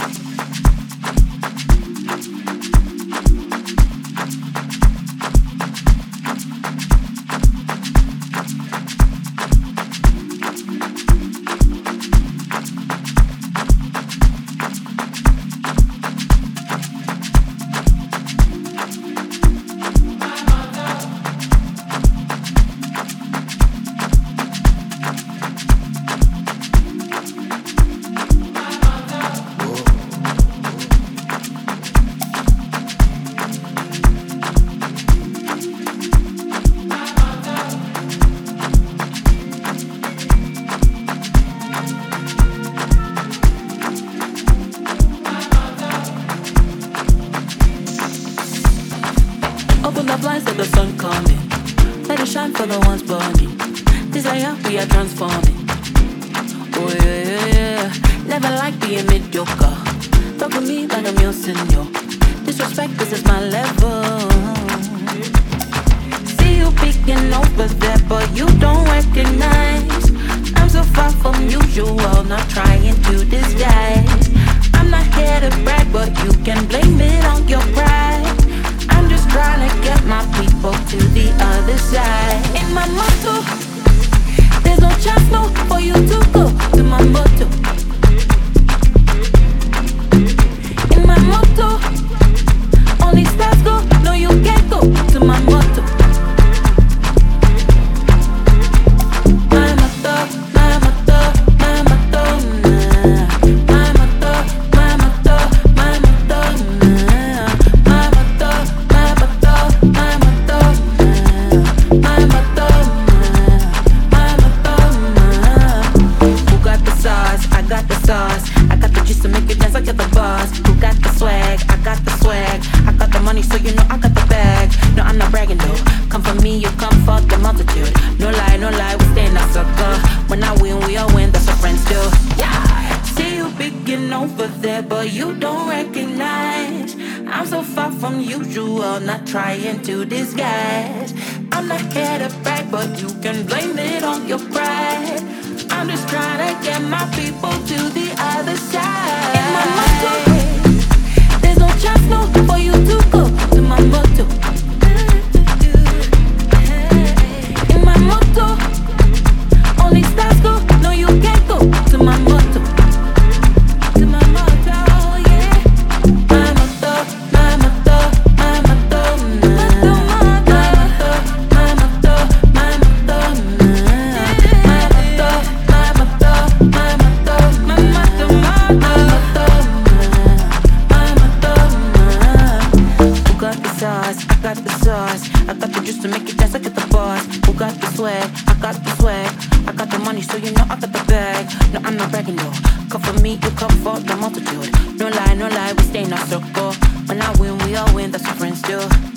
Open the blinds, let the sun come in. Let it shine for the ones burning. Desire, we are transforming. Oh yeah, yeah, yeah. Never like being mediocre. Talk to me like I'm your senior. Disrespect, this is my level. See you peeking over there, but you don't recognize. I'm so far from usual, not trying to disguise. I'm not here to brag, but you can blame it on your pride. I'm just trying to get my people to the other side. In my motto, there's no chance, no, for you to go to my motto. In my motto, only stars go, no, you can't go to my motto. My motto, my motto, my motto, nah. My motto, my motto, my motto, nah. My motto, my motto, my motto, nah. My motto, nah. My motto, nah. Who got the sauce? I got the sauce. I got the juice to make you dance like you're the boss. Who got the swag? I got the swag. I got the money, so you know I got the bag. No, I'm not bragging though. Come for me, you come for the multitude. No lie, we stay in that sucker. When I win, we all win, that's what friends do. Yeah. See you peeking over there, but you don't recognize. I'm so far from usual, not trying to disguise. I'm not here to brag, but you can blame it on your pride. I'm just trying to get my people to the other side. In my motto, there's no chance, no, for you to go to my motto. In my motto, only stars go, no, you can't go to my motto. To my motto, yeah. My motto, my motto, my motto, nah. My motto, my motto, my motto, nah. My motto, my motto, my motto, my motto, my motto, nah. My motto, nah. Who got the sauce? I got the sauce. I got the juice to make you dance like at the boss. Who got the swag? I got the swag. I got the money, so you know I got the bag. No, I'm not bragging though. Come for me, you come for the multitude. No lie, we stay in our circle. When I win, we all win, that's what friends do.